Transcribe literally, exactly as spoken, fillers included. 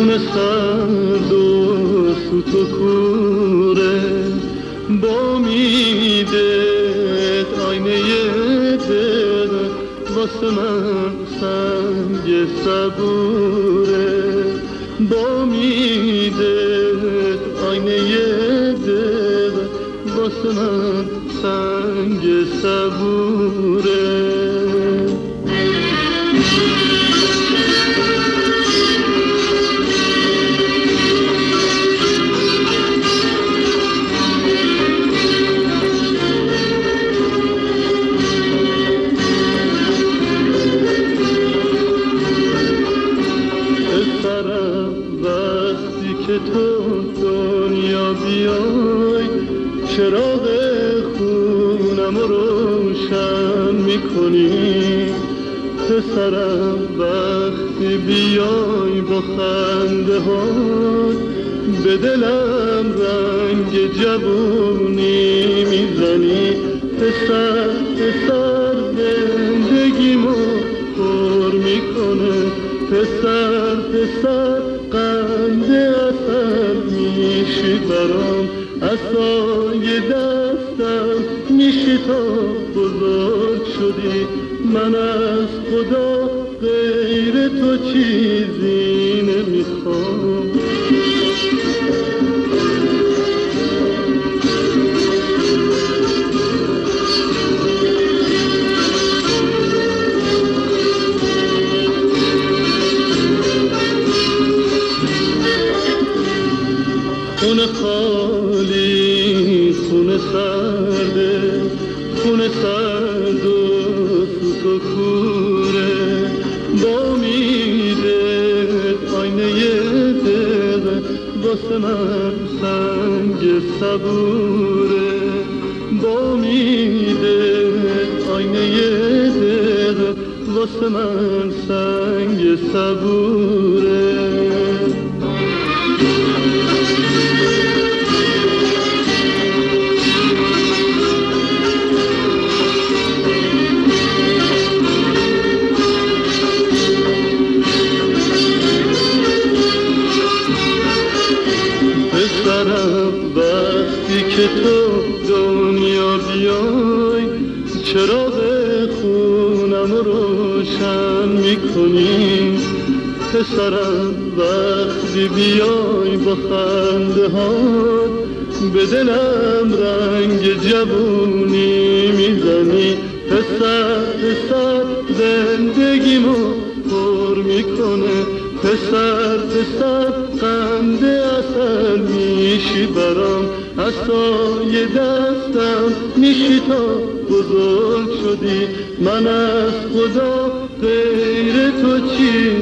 خون سرد و سوت و کوره با امیدت آینه دل واسه من سنگ صبوره با امیدت آینه دل واسه من سنگ صبوره که تو دنیا بیای چراغ خونم رو روشن میکنی پسرم وقتی بیای با خنده ها به دلم رنگ جوونی میزنی پسر پسر زندگیمو پر میکنه پسر پسر قند اثر میشی برام عصای دستم میشی تا بزرگ شدی من از خدا غیر تو چیزی نمیخوام خون خالی خون سرده خون سرد و سوت و کوره با امیدت آینه دل واسه من سنگ صبوره با امیدت آینه دل واسه من سنگ صبوره وقتی که تو دنیا بیای چراغ خونم رو روشن میکنی پسرم وقتی بیای با خنده ها به دلم رنگ جوونی میزنی پسر پسر زندگیمو پر میکنه پسر پسر قند اثر میشی برام عصای دستم میشی تا بزرگ شدی من از خدا غیر تو چی